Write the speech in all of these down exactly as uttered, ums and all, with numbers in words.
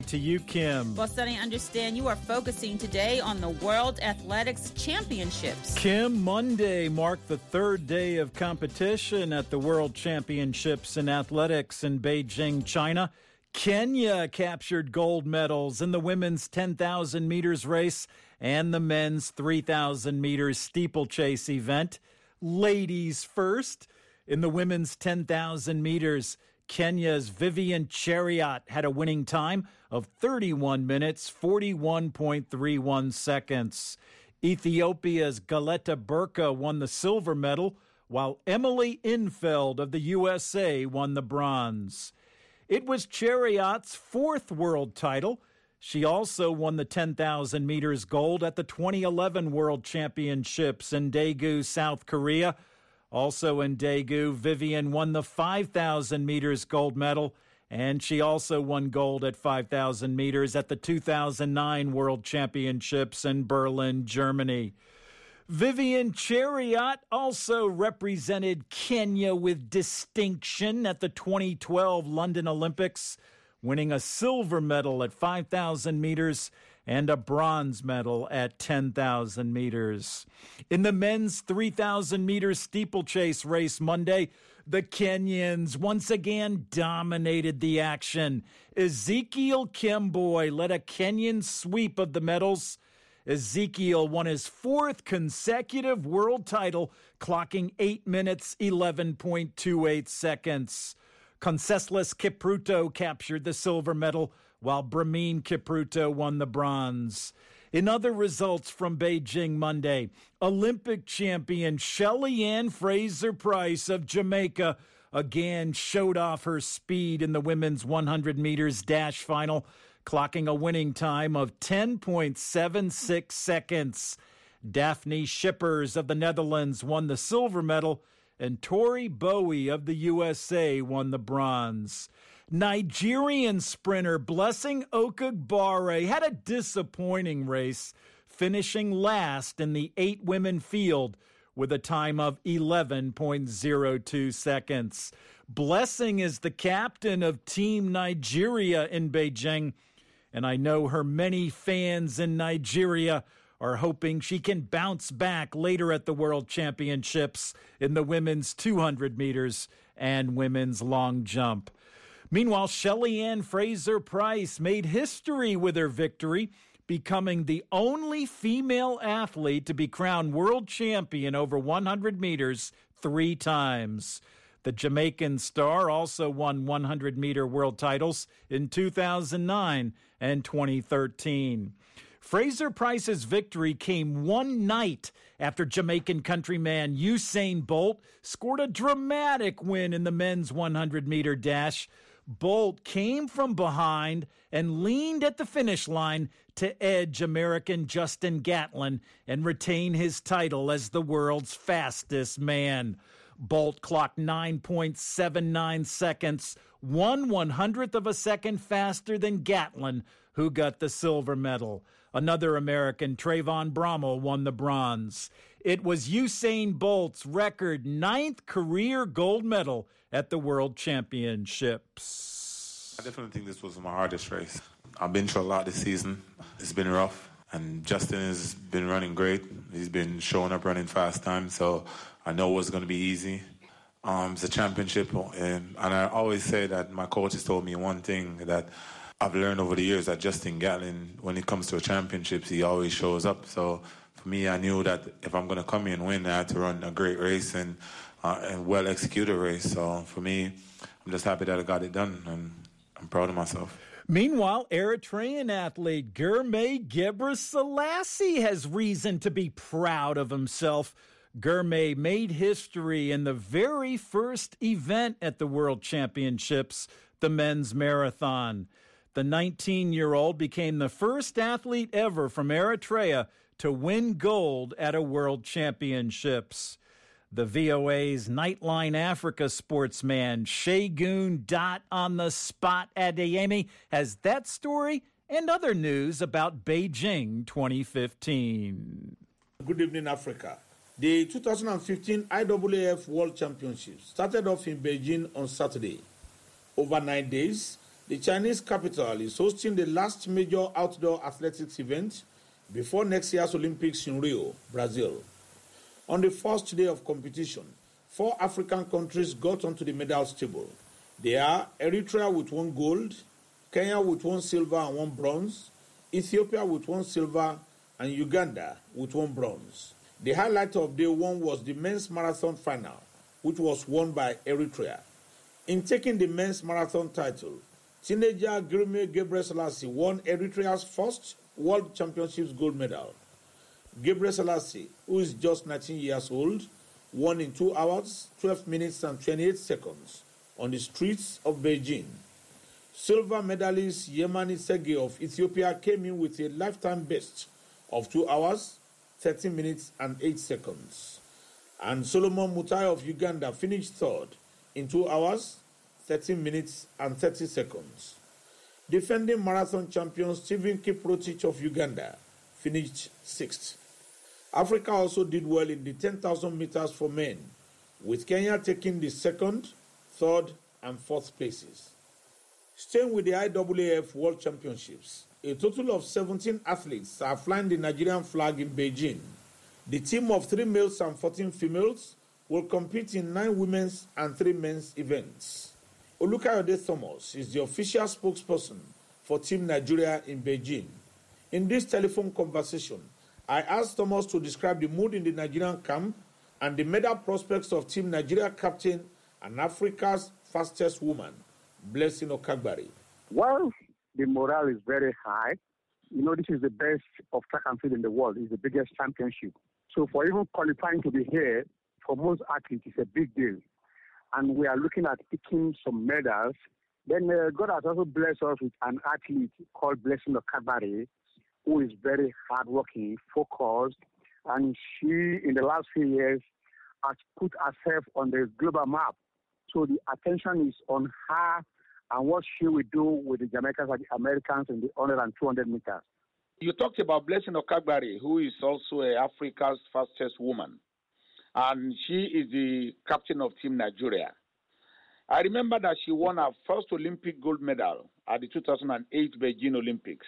To you, Kim. Well, Sonny, I understand you are focusing today on the World Athletics Championships. Kim, Monday marked the third day of competition at the World Championships in Athletics in Beijing, China. Kenya captured gold medals in the women's ten thousand meters race and the men's three thousand meters steeplechase event. Ladies first. In the women's ten thousand meters, Kenya's Vivian Cheruiyot had a winning time of thirty-one minutes, forty-one point three one seconds. Ethiopia's Galeta Burka won the silver medal, while Emily Infeld of the U S A won the bronze. It was Cheruiyot's fourth world title. She also won the ten thousand meters gold at the twenty eleven World Championships in Daegu, South Korea. Also in Daegu, Vivian won the five thousand meters gold medal, and she also won gold at five thousand meters at the two thousand nine World Championships in Berlin, Germany. Vivian Cheruiyot also represented Kenya with distinction at the twenty twelve London Olympics, winning a silver medal at five thousand meters and a bronze medal at ten thousand meters. In the men's three thousand meter steeplechase race Monday, the Kenyans once again dominated the action. Ezekiel Kemboi led a Kenyan sweep of the medals. Ezekiel won his fourth consecutive world title, clocking eight minutes, eleven point two eight seconds. Conseslus Kipruto captured the silver medal, while Brahmin Kipruto won the bronze. In other results from Beijing Monday, Olympic champion Shelly-Ann Fraser-Pryce of Jamaica again showed off her speed in the women's one hundred meters dash final, clocking a winning time of ten point seven six seconds. Daphne Schippers of the Netherlands won the silver medal, and Tori Bowie of the U S A won the bronze. Nigerian sprinter Blessing Okagbare had a disappointing race, finishing last in the eight women field with a time of eleven point zero two seconds. Blessing is the captain of Team Nigeria in Beijing, and I know her many fans in Nigeria are hoping she can bounce back later at the World Championships in the women's two hundred meters and women's long jump. Meanwhile, Shelly-Ann Fraser-Pryce made history with her victory, becoming the only female athlete to be crowned world champion over one hundred meters three times. The Jamaican star also won one hundred meter world titles in two thousand nine and twenty thirteen. Fraser-Pryce's victory came one night after Jamaican countryman Usain Bolt scored a dramatic win in the men's one hundred meter dash. Bolt came from behind and leaned at the finish line to edge American Justin Gatlin and retain his title as the world's fastest man. Bolt clocked nine point seven nine seconds, one one hundredth of a second faster than Gatlin, who got the silver medal. Another American, Trayvon Bromell, won the bronze. It was Usain Bolt's record ninth career gold medal at the World Championships. I definitely think this was my hardest race. I've been through a lot this season. It's been rough. And Justin has been running great. He's been showing up running fast time, so I know it was going to be easy. Um, it's a championship, and, and I always say that my coach has told me one thing that I've learned over the years, that Justin Gatlin, when it comes to championships, he always shows up. So for me, I knew that if I'm going to come here and win, I had to run a great race and uh, a well-executed race. So for me, I'm just happy that I got it done, and I'm proud of myself. Meanwhile, Eritrean athlete Germay Gebrselassie has reason to be proud of himself. Germay made history in the very first event at the World Championships, the men's marathon. The nineteen-year-old became the first athlete ever from Eritrea to win gold at a World Championships. The V O A's Nightline Africa sportsman Segun Dot on the Spot Adeyemi has that story and other news about Beijing twenty fifteen. Good evening, Africa. The two thousand fifteen I A A F World Championships started off in Beijing on Saturday. Over nine days, The Chinese capital is hosting the last major outdoor athletics event before next year's Olympics in Rio, Brazil. On the first day of competition, four African countries got onto the medals table. They are Eritrea with one gold, Kenya with one silver and one bronze, Ethiopia with one silver, and Uganda with one bronze. The highlight of day one was the men's marathon final, which was won by Eritrea. In taking the men's marathon title, teenager Girime Gebreselassie won Eritrea's first World Championships gold medal. Gebreselassie, who is just nineteen years old, won in two hours, twelve minutes and twenty-eight seconds on the streets of Beijing. Silver medalist Yemani Sege of Ethiopia came in with a lifetime best of two hours, thirteen minutes and eight seconds. And Solomon Mutai of Uganda finished third in two hours, thirteen minutes and thirty seconds. Defending marathon champion Stephen Kiprotich of Uganda finished sixth. Africa also did well in the ten thousand meters for men, with Kenya taking the second, third, and fourth places. Staying with the I A A F World Championships, a total of seventeen athletes are flying the Nigerian flag in Beijing. The team of three males and fourteen females will compete in nine women's and three men's events. Olukayode Thomas is the official spokesperson for Team Nigeria in Beijing. In this telephone conversation, I asked Thomas to describe the mood in the Nigerian camp and the medal prospects of Team Nigeria captain and Africa's fastest woman, Blessing Okagbare. Well, the morale is very high. You know, this is the best of track and field in the world. It's the biggest championship. So for even qualifying to be here, for most athletes, it's a big deal. And we are looking at picking some medals. Then uh, God has also blessed us with an athlete called Blessing Okagbare, who is very hardworking, focused, and she, in the last few years, has put herself on the global map. So the attention is on her and what she will do with the Jamaicans and the Americans in the one hundred and two hundred meters. You talked about Blessing Okagbare, who is also uh, Africa's fastest woman, and she is the captain of Team Nigeria. I remember that she won her first Olympic gold medal at the two thousand eight Beijing Olympics.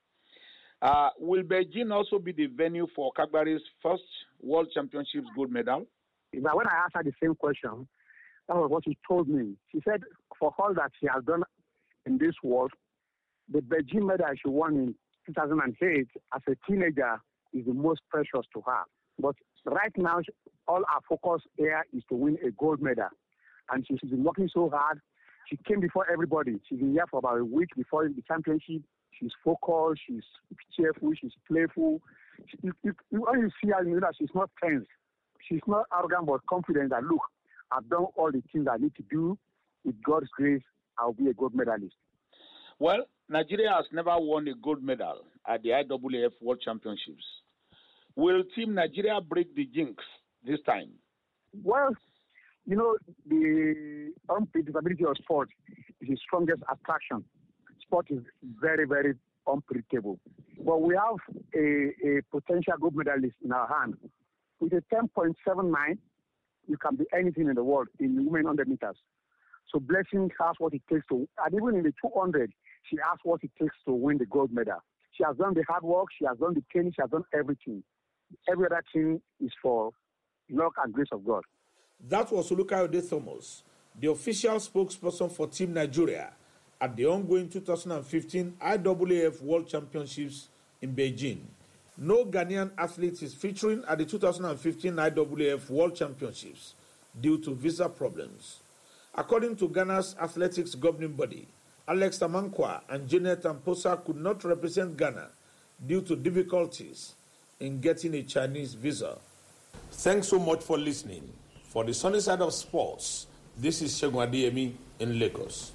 Uh, will Beijing also be the venue for Okagbare's first World Championships gold medal? But when I asked her the same question, that was what she told me. She said for all that she has done in this world, the Beijing medal she won in two thousand eight as a teenager is the most precious to her. But right now, all our focus here is to win a gold medal. And she's been working so hard. She came before everybody. She's been here for about a week before the championship. She's focused, she's cheerful, she's playful. She, you, you, when you see her, you know that she's not tense. She's not arrogant but confident that, look, I've done all the things I need to do. With God's grace, I'll be a gold medalist. Well, Nigeria has never won a gold medal at the I A A F World Championships. Will Team Nigeria break the jinx this time? Well, you know, the unpredictability of sport is the strongest attraction. Sport is very, very unpredictable. But we have a, a potential gold medalist in our hand. With a ten point seven nine, you can be anything in the world in women one hundred meters. So Blessing has what it takes to, and even in the two hundred, she has what it takes to win the gold medal. She has done the hard work, she has done the training, she has done everything. Every other thing is for luck and grace of God. That was Olukayode Thomas, the official spokesperson for Team Nigeria at the ongoing two thousand fifteen I A A F World Championships in Beijing. No Ghanaian athlete is featuring at the two thousand fifteen I A A F World Championships due to visa problems. According to Ghana's athletics governing body, Alex Tamankwa and Janet Amposa could not represent Ghana due to difficulties in getting a Chinese visa. Thanks so much for listening. For the sunny side of sports, this is Segun Adeyemi in Lagos.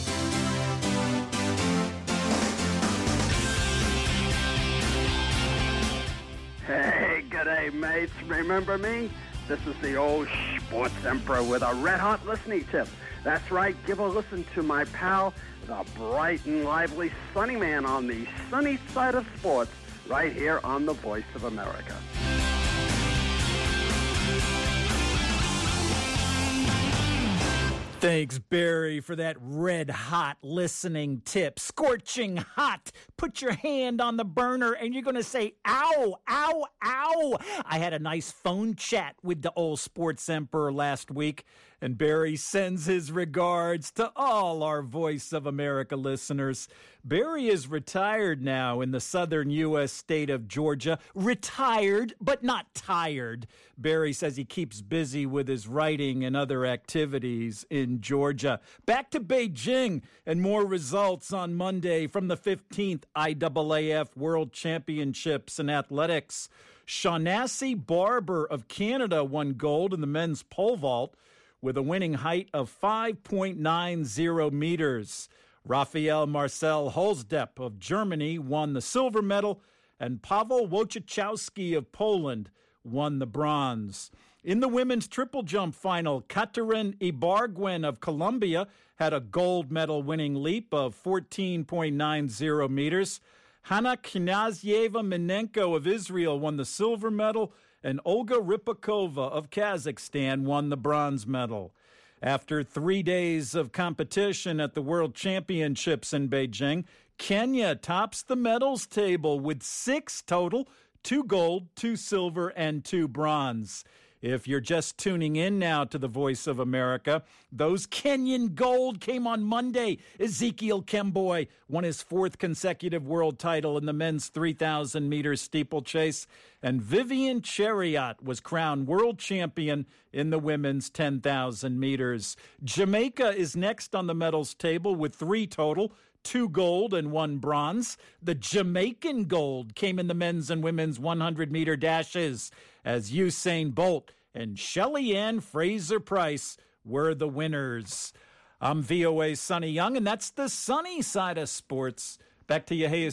Hey, g'day, mates. Remember me? This is the old sports emperor with a red-hot listening tip. That's right, give a listen to my pal, the bright and lively Sunny Man on the sunny side of sports, right here on the Voice of America. Thanks, Barry, for that red-hot listening tip. Scorching hot. Put your hand on the burner, and you're going to say, ow, ow, ow. I had a nice phone chat with the old Sports Emperor last week, and Barry sends his regards to all our Voice of America listeners. Barry is retired now in the southern U S state of Georgia. Retired, but not tired. Barry says he keeps busy with his writing and other activities in Georgia. Back to Beijing and more results on Monday from the fifteenth I A A F World Championships in Athletics. Shaughnessy Barber of Canada won gold in the men's pole vault with a winning height of five point nine zero meters. Rafael Marcel Holzdepp of Germany won the silver medal, and Paweł Wojciechowski of Poland won the bronze. In the women's triple jump final, Katarzyna Ibarguen of Colombia had a gold medal winning leap of fourteen point nine zero meters. Hanna Knazyeva Minenko of Israel won the silver medal, and Olga Ripakova of Kazakhstan won the bronze medal. After three days of competition at the World Championships in Beijing, Kenya tops the medals table with six total, two gold, two silver, and two bronze. If you're just tuning in now to the Voice of America, those Kenyan gold came on Monday. Ezekiel Kemboi won his fourth consecutive world title in the men's three thousand meter steeplechase, and Vivian Chariot was crowned world champion in the women's ten thousand meters. Jamaica is next on the medals table with three total, two gold and one bronze. The Jamaican gold came in the men's and women's one hundred meter dashes as Usain Bolt and Shelly Ann Fraser-Price were the winners. I'm V O A's Sonny Young, and that's the sunny side of sports. Back to you, Hayes.